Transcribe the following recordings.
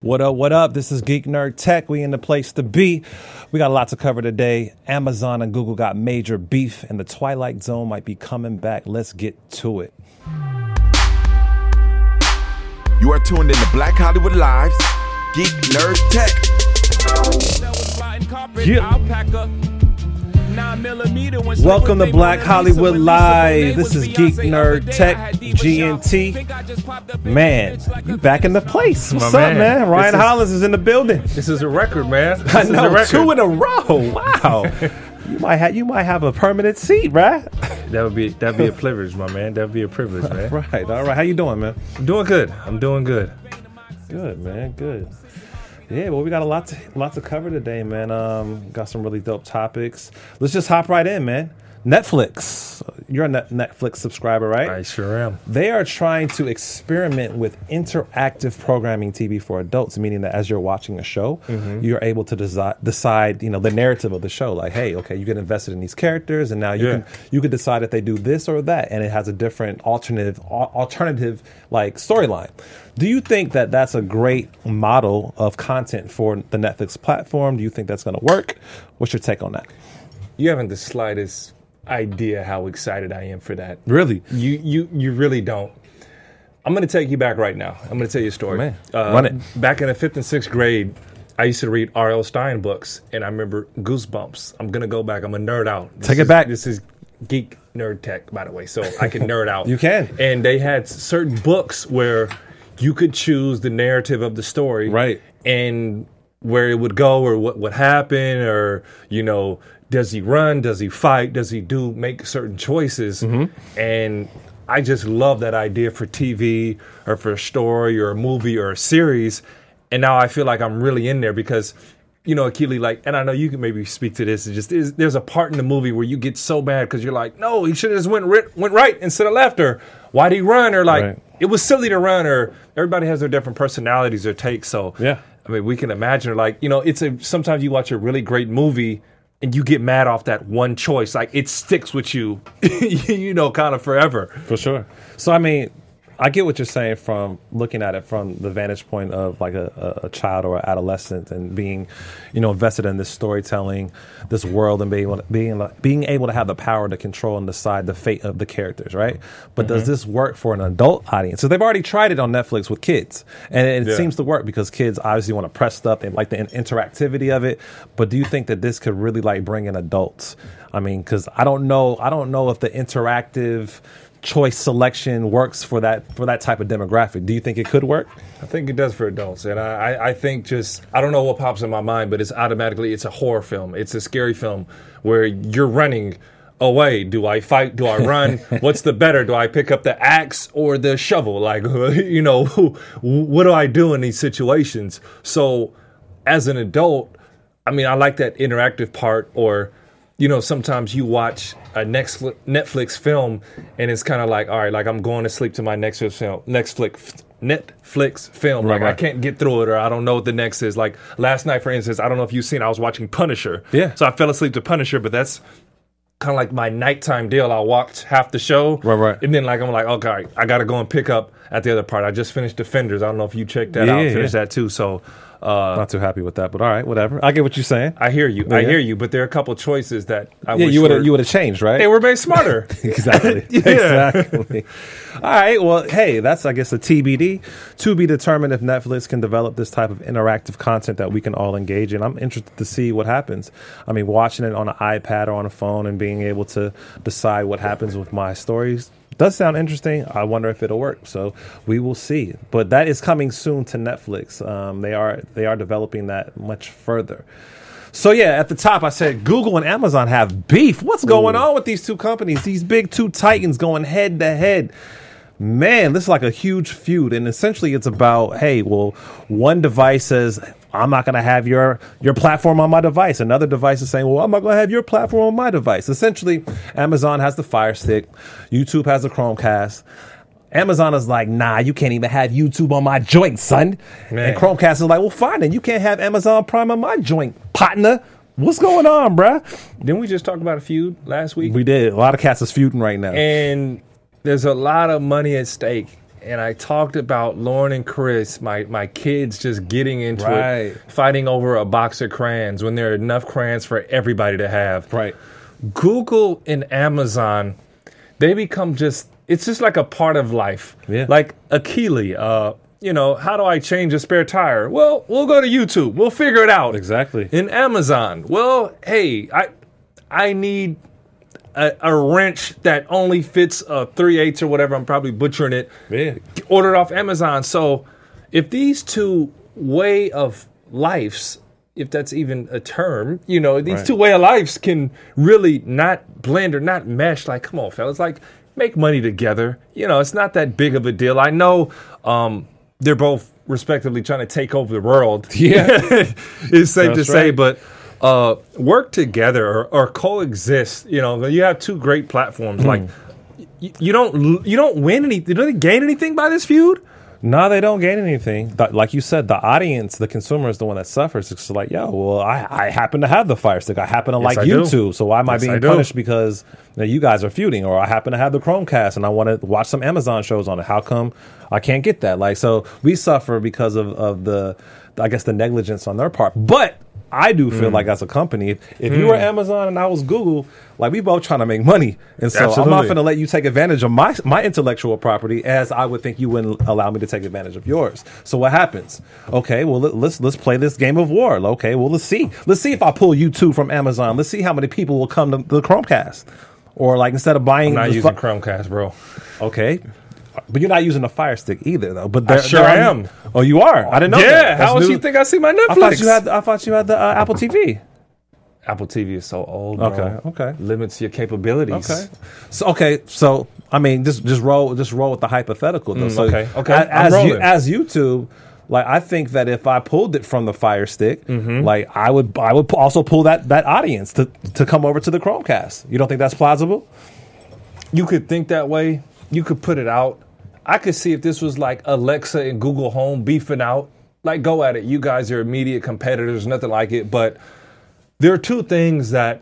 What up, what up? This is Geek Nerd Tech. We in the place to be. We got a lot to cover today. Amazon and Google got major beef, and the Twilight Zone might be coming back. Let's get to it. You are tuned in to Black Hollywood Live's Geek Nerd Tech. Welcome to Black Hollywood Live. This is Geek Nerd Tech, GNT. Man, you back in the place. What's up, man? Ryan Hollins is in the building. This is a record, man. I know, 2 in a row. Wow. You might have a permanent seat, right? That'd be a privilege, my man. That'd be a privilege, man. Right. All right. How you doing, man? I'm doing good. Good, man. Good. Yeah, well, we got a lot to cover today, man. Got some really dope topics. Let's just hop right in, man. Netflix. You're a Netflix subscriber, right? I sure am. They are trying to experiment with interactive programming TV for adults, meaning that as you're watching a show, you're able to decide, the narrative of the show. Like, hey, okay, you get invested in these characters, and now you can decide if they do this or that, and it has a different alternative like storyline. Do you think that that's a great model of content for the Netflix platform? Do you think that's going to work? What's your take on that? You haven't the slightest idea how excited I am for that. Really? You really don't. I'm going to take you back right now. I'm going to tell you a story. Man, run it. Back in the 5th and 6th grade, I used to read R.L. Stine books, and I remember Goosebumps. I'm going to go back. I'm a nerd out. Take it back. This is Geek Nerd Tech, by the way, so I can nerd out. You can. And they had certain books where you could choose the narrative of the story. Right. And where it would go or what would happen or, does he run? Does he fight? Does he make certain choices? And I just love that idea for TV or for a story or a movie or a series. And now I feel like I'm really in there because, Akili, and I know you can maybe speak to this. There's a part in the movie where you get so mad because you're like, no, he should have just went right instead of left, or why'd he run? Or It was silly to run, or everybody has their different personalities or takes. So, yeah. I mean, we can imagine, sometimes you watch a really great movie and you get mad off that one choice. Like, it sticks with you, kind of forever. For sure. So, I mean, I get what you're saying from looking at it from the vantage point of like a child or an adolescent and being, invested in this storytelling, this world, and being able to have the power to control and decide the fate of the characters, right? But does this work for an adult audience? So they've already tried it on Netflix with kids, and it seems to work because kids obviously want to press stuff. They like the interactivity of it. But do you think that this could really bring in adults? I mean, because I don't know if the interactive choice selection works for that type of demographic. Do you think it could work? I think it does for adults, and I think I don't know what pops in my mind, but it's a horror film. It's a scary film where you're running away. Do I fight? Do I run? What's the better? Do I pick up the axe or the shovel? What do I do in these situations? So as an adult, I mean, I like that interactive part, or sometimes you watch a Netflix film and it's kind of like, all right, like I'm going to sleep to my Netflix film. Like I can't get through it, or I don't know what the next is. Like last night, for instance, I don't know if you've seen, I was watching Punisher. Yeah. So I fell asleep to Punisher, but that's kind of like my nighttime deal. I watched half the show. Right. And then I'm like, okay, I got to go and pick up at the other part. I just finished Defenders. I don't know if you checked that out. Finished that too. So not too happy with that, but all right, whatever. I get what you're saying. I hear you. I hear you. But there are a couple choices that I wish you would have changed, right? They were made smarter. Exactly. Exactly. All right. Well, hey, that's a TBD. To be determined if Netflix can develop this type of interactive content that we can all engage in. I'm interested to see what happens. I mean, watching it on an iPad or on a phone and being able to decide what happens with my stories does sound interesting. I wonder if it'll work. So we will see. But that is coming soon to Netflix. They are developing that much further. So yeah, at the top I said Google and Amazon have beef. What's going on with these two companies? These big two titans going head to head. Man, this is like a huge feud, and essentially it's about, hey, well, one device says, I'm not going to have your platform on my device. Another device is saying, well, I'm not going to have your platform on my device. Essentially, Amazon has the Fire Stick. YouTube has the Chromecast. Amazon is like, nah, you can't even have YouTube on my joint, son. Man. And Chromecast is like, well, fine, then you can't have Amazon Prime on my joint, partner. What's going on, bruh? Didn't we just talk about a feud last week? We did. A lot of cats is feuding right now. And there's a lot of money at stake. and I talked about Lauren and Chris, my kids just getting into Right. it, fighting over a box of crayons when there are enough crayons for everybody to have. Right. Google and Amazon, they become it's just like a part of life. Yeah. Like Achille, how do I change a spare tire? Well, we'll go to YouTube. We'll figure it out. Exactly. In Amazon, well, hey, I need a wrench that only fits a 3/8 or whatever. I'm probably butchering it. Yeah. Ordered off Amazon. So if these two way of lives, if that's even a term, these Right. two way of lives can really not blend or not mesh. Like, come on, fellas, like make money together. It's not that big of a deal. I know they're both respectively trying to take over the world. Yeah. It's safe to That's say, right. but work together or coexist. You have two great platforms. Like you don't win anything. Do they gain anything by this feud? No, they don't gain anything. Like you said, the audience, the consumer is the one that suffers. It's like, well, I happen to have the Fire Stick. I happen to like I do. YouTube. So why am I Yes, being I do. punished because you guys are feuding? Or I happen to have the Chromecast and I want to watch some Amazon shows on it. How come I can't get that? Like, so we suffer because of the, I guess, the negligence on their part. But I do feel like as a company, if you were Amazon and I was Google, like we both trying to make money. And so I'm not Absolutely. going to let you take advantage of my intellectual property as I would think you wouldn't allow me to take advantage of yours. So what happens? Okay, well, let's play this game of war. Okay, well, let's see. Let's see if I pull YouTube from Amazon. Let's see how many people will come to the Chromecast. Or like instead of buying... I'm not the using Chromecast, bro. Okay. But you're not using a Fire Stick either, though. But I sure am. Oh, you are? I didn't know that. Yeah, That's how else new. you think I see my Netflix? I thought you had the Apple TV. Apple TV is so old, bro. Okay. Limits your capabilities. So I mean, just roll with the hypothetical though. So okay. As, I'm rolling. as YouTube, like I think that if I pulled it from the Fire Stick, like I would also pull that audience to come over to the Chromecast. You don't think that's plausible? You could think that way. You could put it out. I could see if this was like Alexa and Google Home beefing out. Like, go at it. You guys are immediate competitors, nothing like it. But there are two things that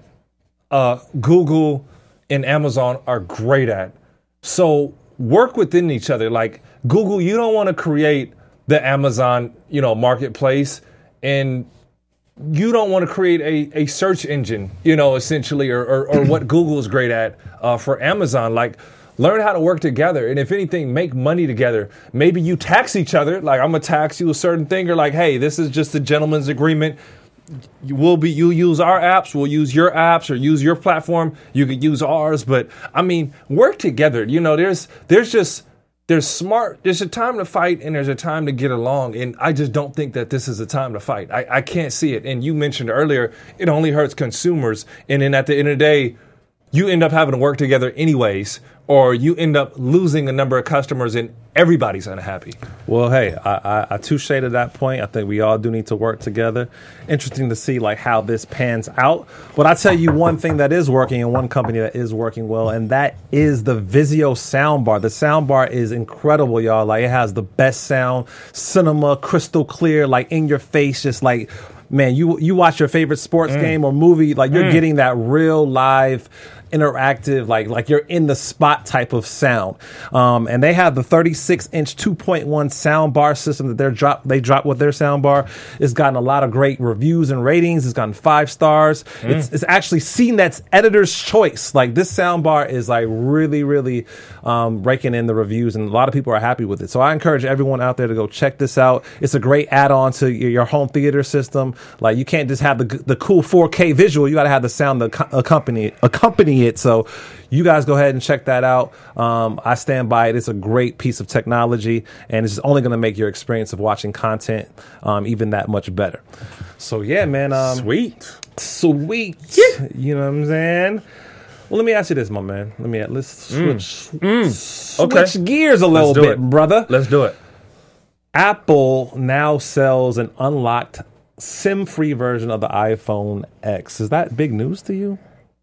Google and Amazon are great at. So work within each other. Like Google, you don't want to create the Amazon, marketplace, and you don't want to create a search engine, essentially, or what Google is great at for Amazon. Like, learn how to work together. And if anything, make money together. Maybe you tax each other. Like, I'm going to tax you a certain thing. Or like, hey, this is just a gentleman's agreement. You use our apps, we'll use your apps, or use your platform. You could use ours. But I mean, work together. There's a time to fight and there's a time to get along. And I just don't think that this is a time to fight. I can't see it. And you mentioned earlier, it only hurts consumers. And then at the end of the day, you end up having to work together anyways, or you end up losing a number of customers and everybody's unhappy. Well, hey, I touche to that point. I think we all do need to work together. Interesting to see like how this pans out. But I tell you one thing that is working and one company that is working well, and that is the Vizio soundbar. The soundbar is incredible, y'all. Like it has the best sound, cinema, crystal clear, like in your face, just like, man, you watch your favorite sports game or movie, like you're getting that real live interactive, like you're in the spot type of sound. And they have the 36-inch 2.1 sound bar system that they dropped with their sound bar. It's gotten a lot of great reviews and ratings. It's gotten 5 stars. It's actually CNET's editor's choice. Like this sound bar is like really, really raking in the reviews, and a lot of people are happy with it. So I encourage everyone out there to go check this out. It's a great add-on to your home theater system. Like you can't just have the cool 4K visual. You got to have the sound to accompany it. So you guys go ahead and check that out. I stand by it. It's a great piece of technology, and it's only going to make your experience of watching content even that much better. So yeah, man. Sweet. Yeah. You know what I'm saying? Well, let me ask you this, my man. Let's switch gears a little bit, brother. Let's do it. Apple now sells an unlocked SIM-free version of the iPhone X. Is that big news to you?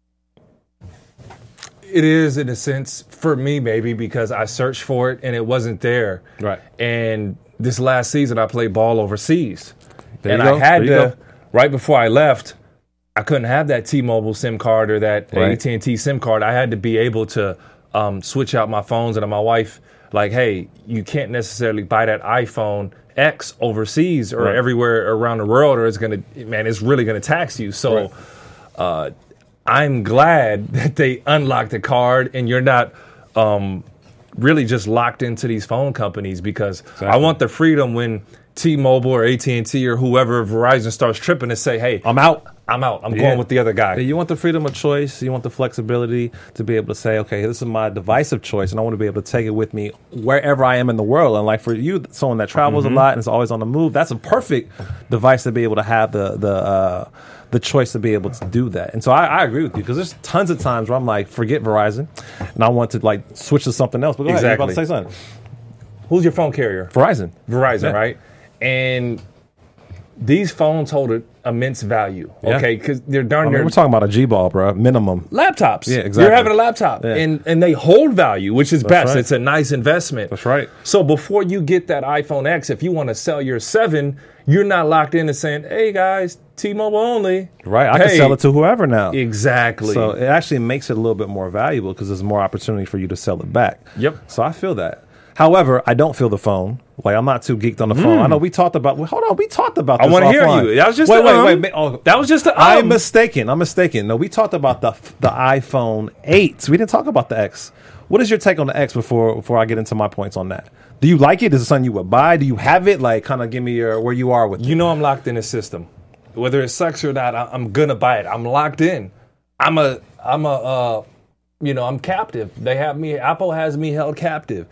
It is, in a sense, for me, maybe, because I searched for it and it wasn't there. Right. And this last season, I played ball overseas. There and you go. I had There you to, right before I left, I couldn't have that T-Mobile SIM card or that Right. AT&T SIM card. I had to be able to switch out my phones. And my wife like, hey, you can't necessarily buy that iPhone X overseas or everywhere around the world, or it's really gonna tax you. So I'm glad that they unlocked the card and you're not really just locked into these phone companies, because I want the freedom when T-Mobile or AT&T or whoever, Verizon, starts tripping to say, hey, I'm out. I'm going with the other guy. You want the freedom of choice. You want the flexibility to be able to say, okay, this is my device of choice, and I want to be able to take it with me wherever I am in the world. And like for you, someone that travels a lot and is always on the move, that's a perfect device to be able to have the choice to be able to do that. And so I agree with you, because there's tons of times where I'm like, forget Verizon, and I want to like switch to something else. But go ahead, you're about to say something. Who's your phone carrier? Verizon, right? And these phones hold an immense value, okay? Because they're darn near. We're talking about a G-ball, bro, minimum. Laptops. Yeah, exactly. You're having a laptop, and they hold value, which is best. Right. It's a nice investment. That's right. So before you get that iPhone X, if you want to sell your 7, you're not locked into saying, hey, guys, T-Mobile only. Right, I can sell it to whoever now. Exactly. So it actually makes it a little bit more valuable, because there's more opportunity for you to sell it back. Yep. So I feel that. However, I don't feel the phone. Like, I'm not too geeked on the phone. I know we talked about. Hold on, we talked about this. I want to hear you. That was just wait. Oh, that was just the. I'm mistaken. No, we talked about the iPhone 8. We didn't talk about the X. What is your take on the X before I get into my points on that? Do you like it? Is it something you would buy? Do you have it? Like, kind of give me where you are with it. You know, I'm locked in the system. Whether it sucks or not, I'm gonna buy it. I'm locked in. I'm captive. They have me. Apple has me held captive.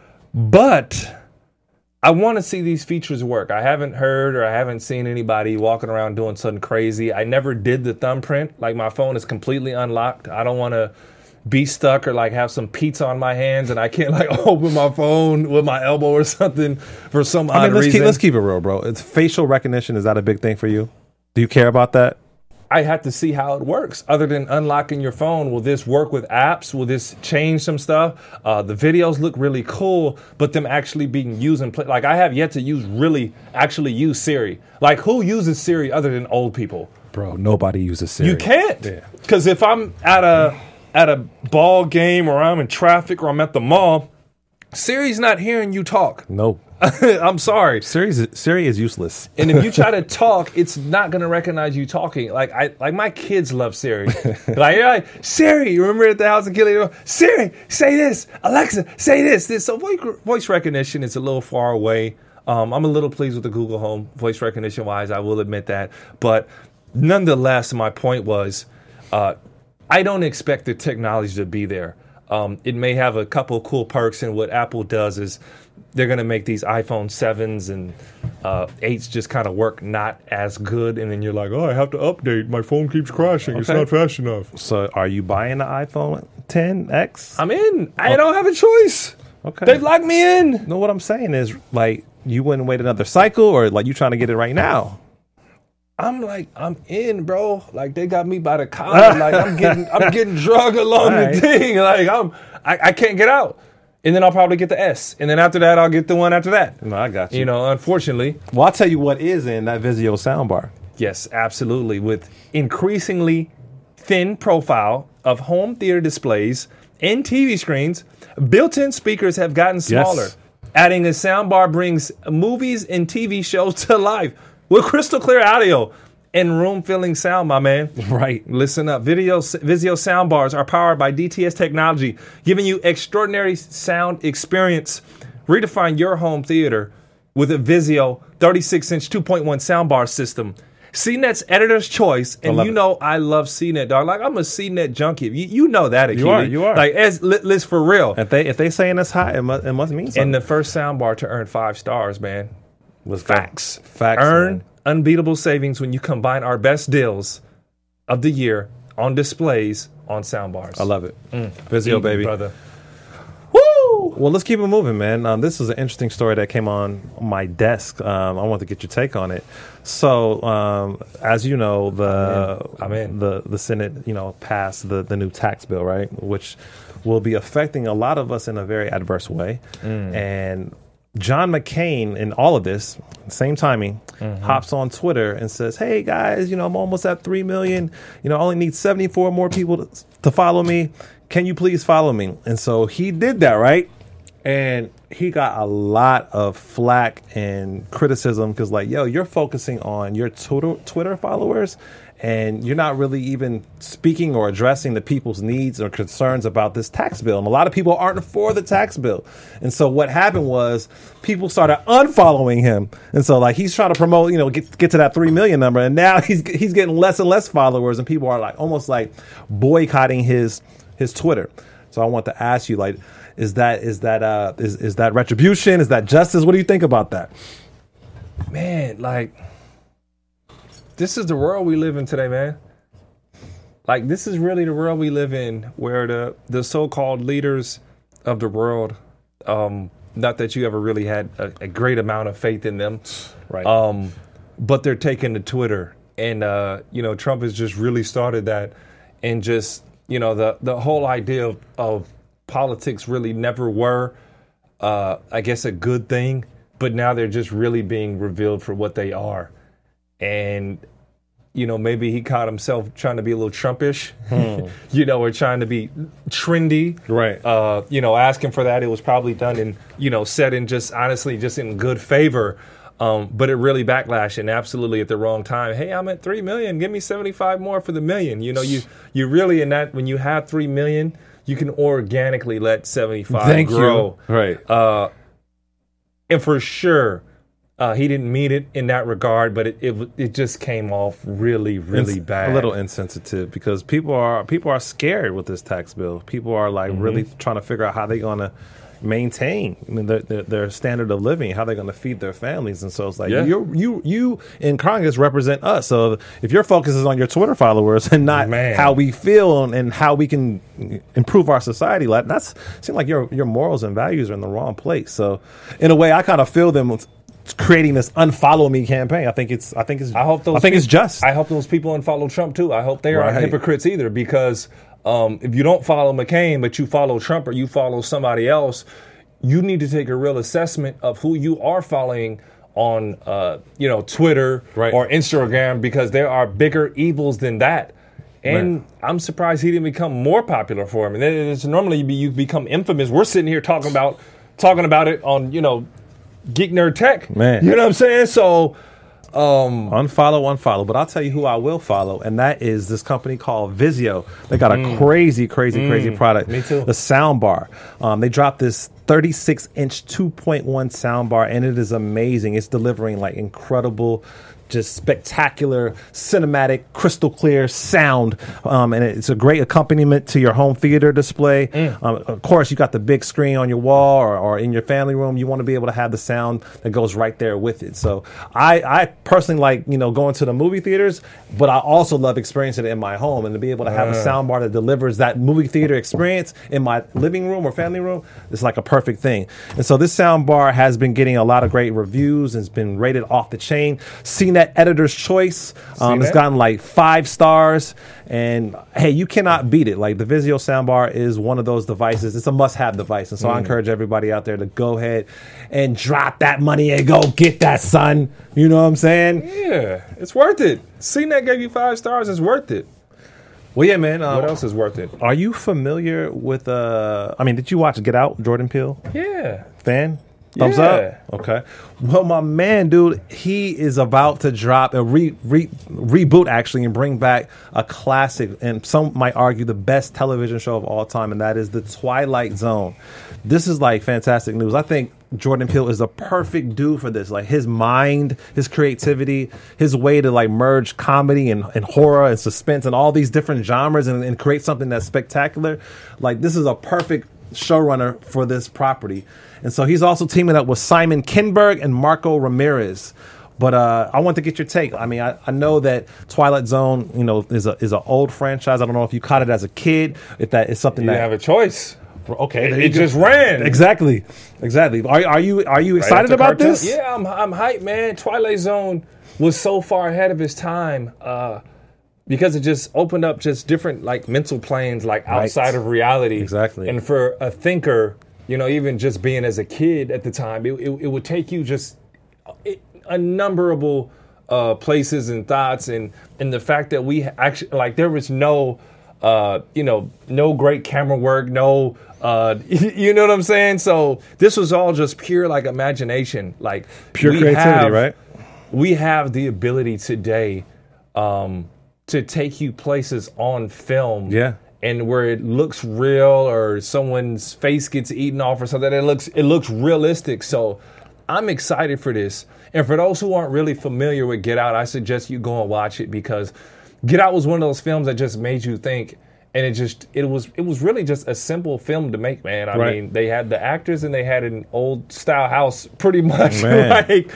But I want to see these features work. I haven't heard or I haven't seen anybody walking around doing something crazy. I never did the thumbprint. Like, my phone is completely unlocked. I don't want to be stuck or like have some pizza on my hands and I can't like open my phone with my elbow or something for some odd reason. Let's keep it real, bro. It's facial recognition. Is that a big thing for you? Do you care about that? I have to see how it works. Other than unlocking your phone, will this work with apps? Will this change some stuff? The videos look really cool, but them actually being used and play. Like, I have yet to actually use Siri. Like, who uses Siri other than old people? Bro, nobody uses Siri. You can't. Because if I'm at a ball game or I'm in traffic or I'm at the mall, Siri's not hearing you talk. No. I'm sorry. Siri is useless. And if you try to talk, it's not going to recognize you talking. Like my kids love Siri. like, Siri, remember at the house and killing, Siri, say this. Alexa, say this. So voice recognition is a little far away. I'm a little pleased with the Google Home voice recognition wise. I will admit that. But nonetheless, my point was, I don't expect the technology to be there. It may have a couple cool perks, and what Apple does is they're going to make these iPhone 7s and 8s just kind of work not as good, and then you're like, I have to update. My phone keeps crashing. Okay. It's not fast enough. So are you buying the iPhone 10X? I'm in. I don't have a choice. Okay. They've locked me in. No, what I'm saying is, like, you wouldn't wait another cycle, or like you trying to get it right now? I'm in, bro. Like, they got me by the collar. Like, I'm getting drugged along the thing. Like, I can't get out. And then I'll probably get the S. And then after that, I'll get the one after that. No, I got you. You know, unfortunately. Well, I'll tell you what is in that Vizio soundbar. Yes, absolutely. With increasingly thin profile of home theater displays and TV screens, built-in speakers have gotten smaller. Yes. Adding a soundbar brings movies and TV shows to life with crystal clear audio and room-filling sound, my man. Right. Listen up. Vizio soundbars are powered by DTS technology, giving you extraordinary sound experience. Redefine your home theater with a Vizio 36-inch 2.1 soundbar system. CNET's editor's choice, and you know I love CNET, dog. Like, I'm a CNET junkie. You know that, Akili. You are. Like, let's for real. If they saying it's hot, it must mean something. And the first soundbar to earn 5 stars, man, was Facts. Earn man. Unbeatable savings when you combine our best deals of the year on displays on soundbars. I love it. Vizio, baby. Brother. Woo! Well, let's keep it moving, man. This is an interesting story that came on my desk. I want to get your take on it. So, as you know, the Senate, passed the new tax bill, right, which will be affecting a lot of us in a very adverse way. And John McCain, in all of this, same timing, hops on Twitter and says, hey, guys, I'm almost at 3 million. I only need 74 more people to follow me. Can you please follow me? And so he did that, right? And he got a lot of flack and criticism because, like, yo, you're focusing on your Twitter followers and you're not really even speaking or addressing the people's needs or concerns about this tax bill. And a lot of people aren't for the tax bill. And so what happened was people started unfollowing him. And so, like, he's trying to promote, get to that 3 million number. And now he's getting less and less followers, and people are like almost like boycotting his Twitter. So I want to ask you, like, is that retribution? Is that justice? What do you think about that? Man, like, this is the world we live in today, man. Like, this is really the world we live in, where the so-called leaders of the world, not that you ever really had a great amount of faith in them, right? But they're taking to Twitter, and Trump has just really started that, and just the whole idea of politics really never were, I guess, a good thing, but now they're just really being revealed for what they are. And, maybe he caught himself trying to be a little Trumpish, or trying to be trendy. Right. Asking for that. It was probably done in, said in just in good favor. But it really backlashed, and absolutely at the wrong time. Hey, I'm at 3 million. Give me 75 more for the million. You really, in that, when you have 3 million, you can organically let 75 grow. You. Right. And for sure, he didn't mean it in that regard, but it just came off really, really bad. A little insensitive, because people are scared with this tax bill. People are like really trying to figure out how they're going to maintain their standard of living, how they're going to feed their families. And so it's like, you in Congress represent us. So if your focus is on your Twitter followers and not how we feel and how we can improve our society, like that's seems like your morals and values are in the wrong place. So in a way, I kind of feel them creating this unfollow me campaign. I think it's just. I hope those people unfollow Trump too. I hope they aren't hypocrites either, because if you don't follow McCain, but you follow Trump or you follow somebody else, you need to take a real assessment of who you are following on, Twitter or Instagram, because there are bigger evils than that. And I'm surprised he didn't become more popular for him. And it's normally you become infamous. We're sitting here talking about it on, Geek Nerd Tech. Man. You know what I'm saying? So unfollow. But I'll tell you who I will follow, and that is this company called Vizio. They got a crazy product. Me too. The soundbar. They dropped this 36-inch 2.1 soundbar, and it is amazing. It's delivering like incredible, just spectacular, cinematic, crystal clear sound, and it's a great accompaniment to your home theater display. Of course, you got the big screen on your wall or in your family room. You want to be able to have the sound that goes right there with it. So I personally like going to the movie theaters, but I also love experiencing it in my home, and to be able to have a soundbar that delivers that movie theater experience in my living room or family room is like a perfect thing. And so this soundbar has been getting a lot of great reviews and it's been rated off the chain. CNET Editor's Choice. It's gotten like 5 stars, and hey, you cannot beat it. Like, the Vizio soundbar is one of those devices. It's a must-have device, and so I encourage everybody out there to go ahead and drop that money and go get that, son. You know what I'm saying? Yeah, it's worth it. CNET gave you 5 stars. It's worth it. Well, yeah, man. What else is worth it? Are you familiar with? Did you watch Get Out? Jordan Peele? Yeah. Fan? Thumbs up? Okay. Well, my man, dude, he is about to drop a reboot, actually, and bring back a classic, and some might argue the best television show of all time, and that is The Twilight Zone. This is like fantastic news. I think Jordan Peele is a perfect dude for this. Like, his mind, his creativity, his way to like merge comedy and horror and suspense and all these different genres and create something that's spectacular. Like, this is a perfect showrunner for this property. And so he's also teaming up with Simon Kinberg and Marco Ramirez. But I want to get your take. I mean, I know that Twilight Zone, is an old franchise. I don't know if you caught it as a kid, if that is something you that have a choice. Okay, it just ran. Exactly. Are you excited about this? Yeah, I'm hyped, man. Twilight Zone was so far ahead of its time because it just opened up just different like mental planes, like outside of reality. Exactly. And for a thinker, even just being as a kid at the time, it would take you just unnumberable places and thoughts, and the fact that we actually, like, there was no no great camera work, no, you know what I'm saying? So this was all just pure like imagination, like Pure creativity, right? We have the ability today to take you places on film. Yeah. And where it looks real or someone's face gets eaten off or something, it looks realistic. So I'm excited for this. And for those who aren't really familiar with Get Out, I suggest you go and watch it because Get Out was one of those films that just made you think. And it was really just a simple film to make, man. I mean, they had the actors and they had an old style house pretty much. Like,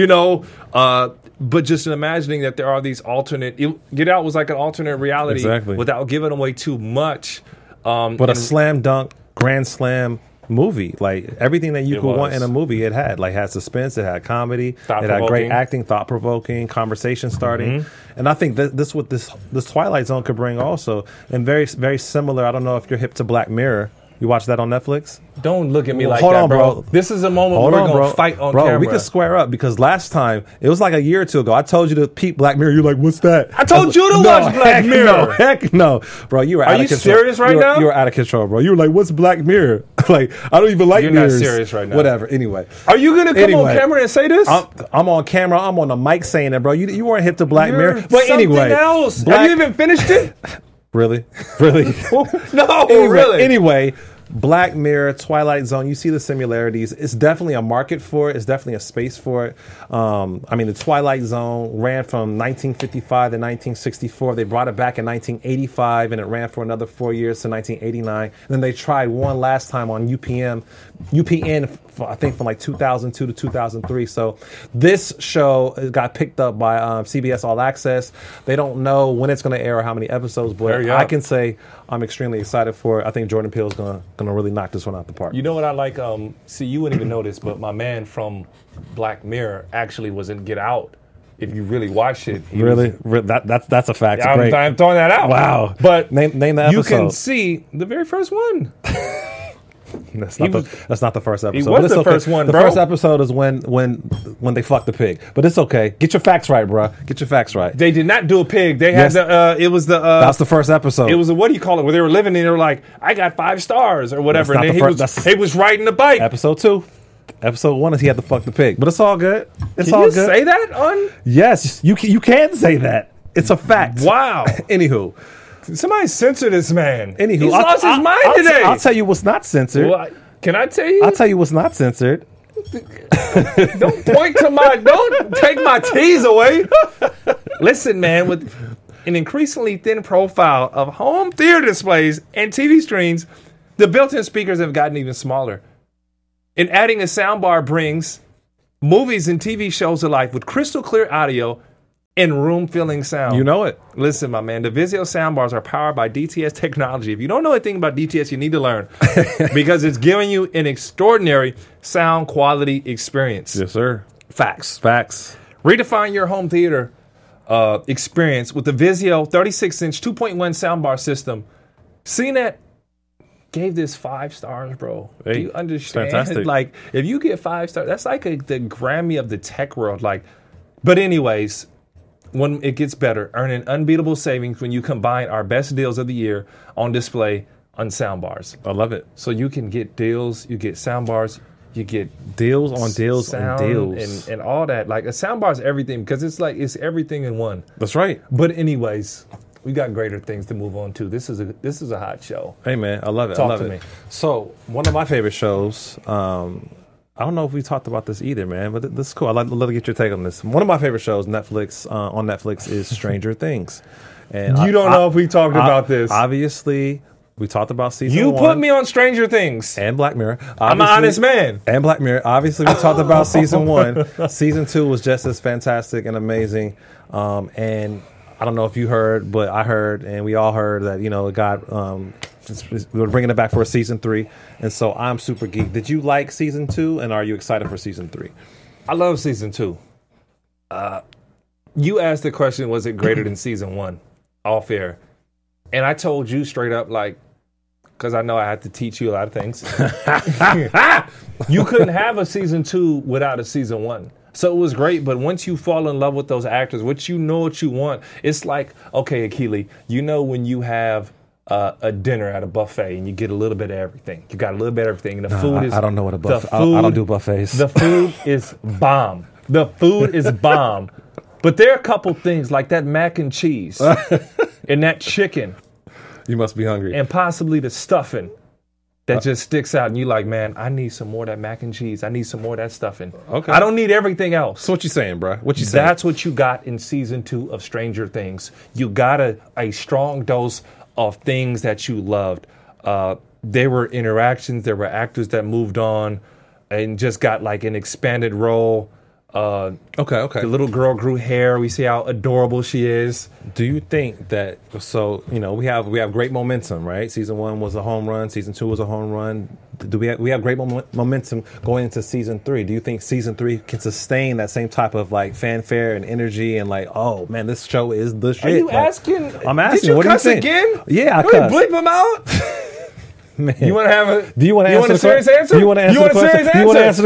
but just imagining that there are these Get Out was like an alternate reality without giving away too much. But a slam dunk, grand slam movie. Like everything that you could want in a movie, it had. Like, had suspense, it had comedy, it had great acting, thought-provoking, conversation starting. And I think this what this Twilight Zone could bring also. And very, very similar. I don't know if you're hip to Black Mirror. You watch that on Netflix? Don't look at me like that, bro. This is a moment where we're going to fight on camera. Bro, we can square up because last time, it was like a year or two ago, I told you to peep Black Mirror. You're like, what's that? I told you to watch Black Mirror. No, heck no. Bro, you were out of control. Are you serious right now? You were out of control, bro. You were like, what's Black Mirror? Like, I don't even like mirrors. You're not serious right now. Whatever. Anyway. Are you going to come on camera and say this? I'm on camera. I'm on the mic saying it, bro. You weren't hip to Black Mirror. But anyway. Else. Have you even finished it? Really? Really? No, really. Anyway. Black Mirror, Twilight Zone, you see the similarities. It's definitely a market for it. It's definitely a space for it. I mean, the Twilight Zone ran from 1955 to 1964. They brought it back in 1985, and it ran for another 4 years to 1989. And then they tried one last time on UPN, I think from like 2002 to 2003. So this show got picked up by CBS All Access. They don't know when it's going to air or how many episodes, but I can say I'm extremely excited for it. I think Jordan Peele is going to really knock this one out the park. You know what I like? See, you wouldn't even know this, but my man from Black Mirror actually was in Get Out. If you really watch it, that's a fact. I'm throwing that out. Wow! But name the episode. You can see the very first one. That's not the first episode. He was the first one, bro. The first episode is when they fuck the pig. But it's okay. Get your facts right, bro. Get your facts right. They did not do a pig. They had that's the first episode. It was what do you call it? Where they were living and they were like, I got 5 stars or whatever. And he was riding the bike. Episode 2. Episode 1 is he had to fuck the pig. But it's all good. Can you say that on? Yes, you can say that. It's a fact. Wow. Anywho. Somebody censor this man. Anywho, he's lost his mind today. I'll tell you what's not censored. Well, can I tell you? I'll tell you what's not censored. Don't take my tease away. Listen, man, with an increasingly thin profile of home theater displays and TV screens, the built-in speakers have gotten even smaller. And adding a soundbar brings movies and TV shows to life with crystal clear audio and room-filling sound. You know it. Listen, my man, the Vizio soundbars are powered by DTS technology. If you don't know anything about DTS, you need to learn because it's giving you an extraordinary sound quality experience. Yes, sir. Facts. Redefine your home theater experience with the Vizio 36-inch 2.1 soundbar system. CNET gave this 5 stars, bro. Hey, do you understand? Fantastic. Like, if you get 5 stars, that's like the Grammy of the tech world. Like, but anyways, when it gets better, earn an unbeatable savings when you combine our best deals of the year on display on soundbars. I love it. So you can get deals, you get soundbars, you get deals on deals on deals and all that. Like a soundbar is everything because it's everything in one. That's right. But anyways, we got greater things to move on to. This is a hot show. Hey man, I love it. Talk to me. So one of my favorite shows. I don't know if we talked about this either, man, but this is cool. I'd love to get your take on this. One of my favorite shows, on Netflix, is Stranger Things. And you don't know if we talked about this. Obviously, we talked about season 1. You put me on Stranger Things. And Black Mirror. I'm an honest man. And Black Mirror. Obviously, we talked about season 1. Season 2 was just as fantastic and amazing. And I don't know if you heard, but I heard, and we all heard that, it got... we're bringing it back for a season 3, and so I'm super geeked. Did you like season 2, and are you excited for season 3? I love season 2. You asked the question, was it greater than season 1? All fair. And I told you straight up, like, because I know I had to teach you a lot of things. You couldn't have a season 2 without a season 1. So it was great, but once you fall in love with those actors, what you want, it's like, okay, Akili, when you have a dinner at a buffet and you get a little bit of everything. You got a little bit of everything. And the food is... I don't know what a buffet... I don't do buffets. The food is bomb. The food is bomb. But there are a couple things like that mac and cheese and that chicken. You must be hungry. And possibly the stuffing that just sticks out. And you're like, man, I need some more of that mac and cheese. I need some more of that stuffing. Okay. I don't need everything else. So what you saying, bro? What you saying? That's what you got in season 2 of Stranger Things. You got a strong dose of things that you loved. There were interactions. There were actors that moved on and just got like an expanded role. Okay. The little girl grew hair. We see how adorable she is. Do you think that, so, you know, we have great momentum, right? Season 1 was a home run. Season 2 was a home run. Do we have great momentum going into season 3? Do you think season 3 can sustain that same type of like fanfare and energy and like, oh man, this show is the shit? Are you like, asking? I'm asking. Did you what cuss do you think? again? Yeah, I Can we cuss. bleep him out? Man. You want to have a? Do you want to answer a serious answer? Do you want to answer the question? Do you want to answer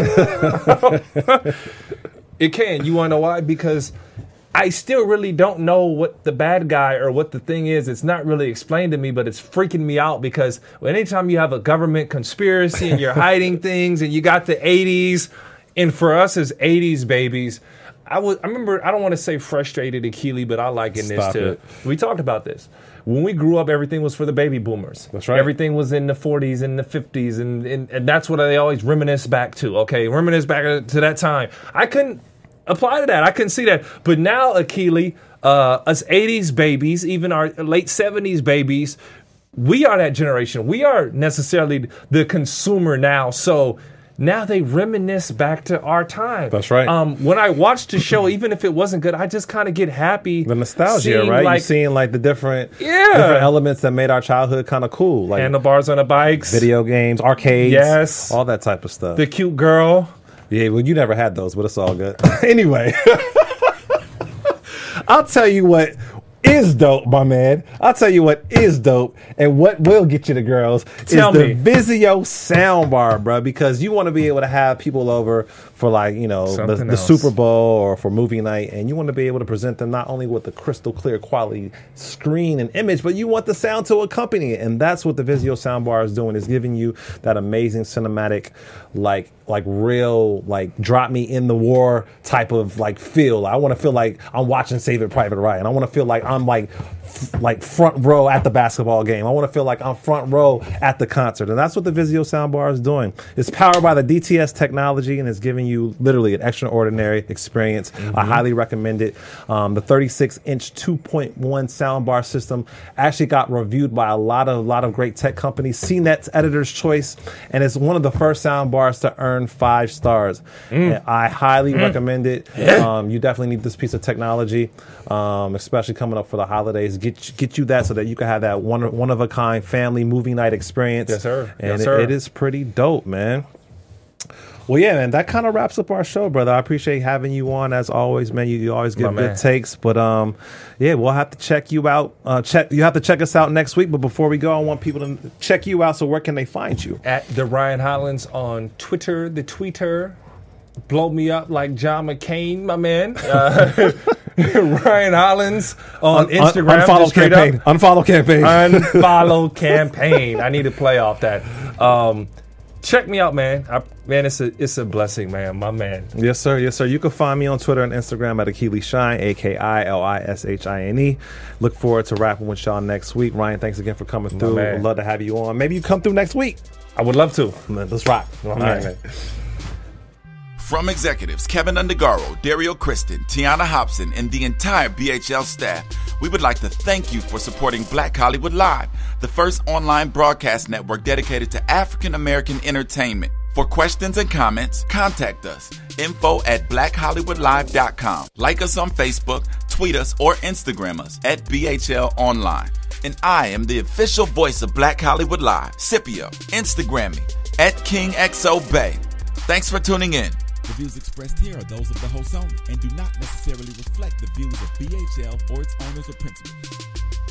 the question? It can. You want to know why? Because I still really don't know what the bad guy or what the thing is. It's not really explained to me, but it's freaking me out because anytime you have a government conspiracy and you're hiding things and you got the 80s, and for us as 80s babies, I remember, I don't want to say frustrated and Keely, but I liken this to, we talked about this. When we grew up, everything was for the baby boomers. That's right. Everything was in the 40s and the 50s, and that's what they always reminisce back to. Okay, reminisce back to that time. I couldn't apply to that. I couldn't see that. But now, Akili, us 80s babies, even our late 70s babies, we are that generation. We are necessarily the consumer now. So now they reminisce back to our time. That's right. When I watched the show, even if it wasn't good, I just kind of get happy. The nostalgia, right? You're seeing like the different elements that made our childhood kind of cool. Like handlebars on the bikes. Video games, arcades. Yes. All that type of stuff. The cute girl. Yeah, well, you never had those, but it's all good. Anyway, I'll tell you what is dope, my man. I'll tell you what is dope and what will get you the girls Tell is me. the Vizio soundbar, bro, because you want to be able to have people over for like, you know, the Super Bowl or for movie night, and you want to be able to present them not only with the crystal clear quality screen and image, but you want the sound to accompany it. And that's what the Vizio soundbar is doing, is giving you that amazing cinematic, like real, like drop me in the war type of like feel. I want to feel like I'm watching Saving Private Ryan. I want to feel like I'm like front row at the basketball game. I want to feel like I'm front row at the concert. And that's what the Vizio soundbar is doing. It's powered by the DTS technology and it's giving you literally an extraordinary experience. I highly recommend it. The 36-inch 2.1 soundbar system actually got reviewed by a lot of great tech companies. CNET's Editor's Choice, and it's one of the first soundbars to earn 5 stars. And I highly recommend it. You definitely need this piece of technology, especially coming up for the holidays. Get you that so that you can have that one of a kind family movie night experience. Yes, sir. And it is pretty dope, man. Well, yeah, man, that kind of wraps up our show, brother. I appreciate having you on as always, man. You always give good takes, but yeah, we'll have to check you out. You have to check us out next week. But before we go, I want people to check you out. So where can they find you? At the Ryan Hollins on Twitter, the tweeter. Blow me up like John McCain, my man. Ryan Hollins on Instagram. Unfollow campaign. Unfollow campaign. Unfollow campaign. I need to play off that. Check me out, man. It's a blessing, man. My man. Yes, sir. Yes, sir. You can find me on Twitter and Instagram at Akili Shine, AKILISHINE. Look forward to rapping with y'all next week. Ryan, thanks again for coming through. We'd love to have you on. Maybe you come through next week. I would love to. Let's rock. All right, man. From executives Kevin Undergaro, Dario Kristen, Tiana Hobson, and the entire BHL staff, we would like to thank you for supporting Black Hollywood Live, the first online broadcast network dedicated to African American entertainment. For questions and comments, contact us. info@blackhollywoodlive.com. Like us on Facebook, tweet us, or Instagram us at BHL Online. And I am the official voice of Black Hollywood Live, Scipio. Instagram me at KingXOBay. Thanks for tuning in. The views expressed here are those of the host only and do not necessarily reflect the views of BHL or its owners or principals.